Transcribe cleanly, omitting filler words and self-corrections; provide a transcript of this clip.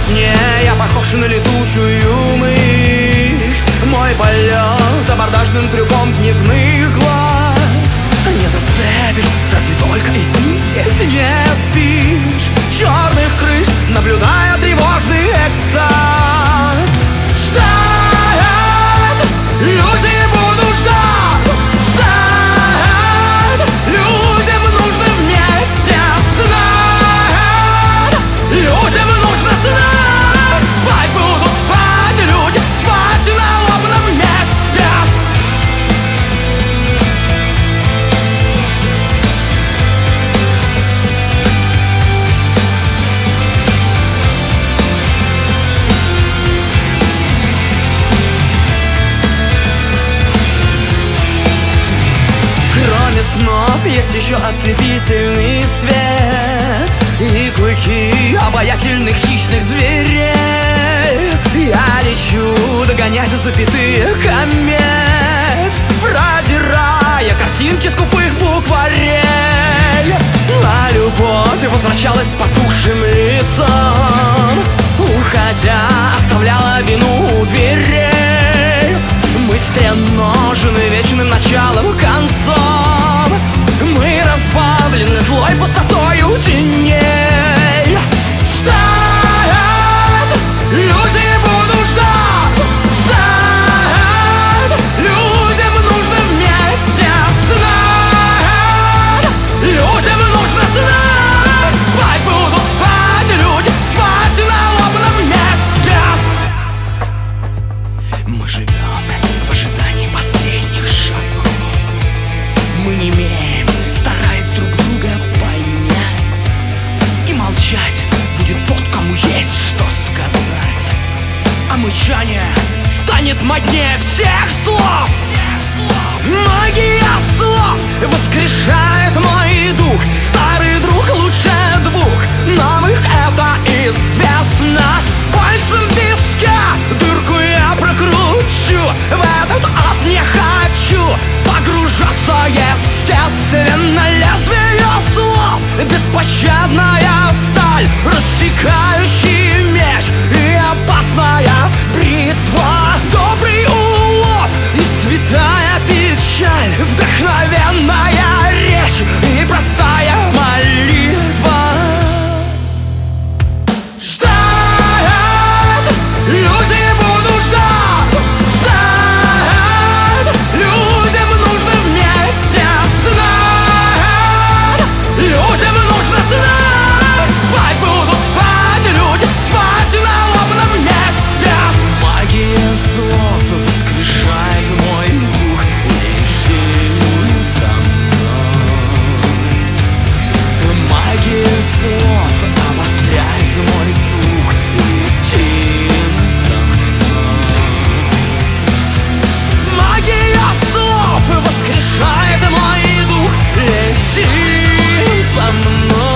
сне я похож на летучую мышь. Мой полет абордажным крюком дневных глаз не зацепишь, разве только и ты здесь не спишь. Черных крыш, наблюдая тревожный экстаз. Ждать, люди будут ждать. Ждать, людям нужно вместе знать. Людям нужно знать. Спать будут спать люди, спать на лобном месте. Кроме снов есть еще ослепительный свет и клыки обаятельных хищных зверей. Я лечу, догоняя запятые комет, продирая картинки скупых букварей. А любовь возвращалась с потухшим лицом, уходя, оставляла вину у дверей. Мы стреножены вечным началом концом. Мы разбавлены злой пустотою теней. Ждать, люди будут ждать. Ждать, людям нужно вместе знать. Людям нужно знать. Спать будут спать люди, спать на лобном месте. Мы живем в ожидании последних шагов. Мы не имеем, стараясь друг друга понять. И молчать будет тот, кому есть что сказать. А мычание станет моднее всех слов. Магия слов воскрешает мой дух. Старый друг лучше двух новых, это известно. Пальцем виска дырку я прокручу. В этот ад не хочу погружаться, естественно. Лезвие слов, беспощадная сталь, рассекающий меч и опасная бритва. Добрый улов и святая печаль, вдохновенная речь и простая молитва. Ждать, люди будут ждать. Ждать, людям нужно вместе знать. Людям нужно знать. Спать будут спать люди, спать на лобном месте. Магия слов воскрешает мой дух. Лети со мной. Магия слов обостряет мой слух. Лети со мной. Магия слов воскрешает мой дух. Лети со мной.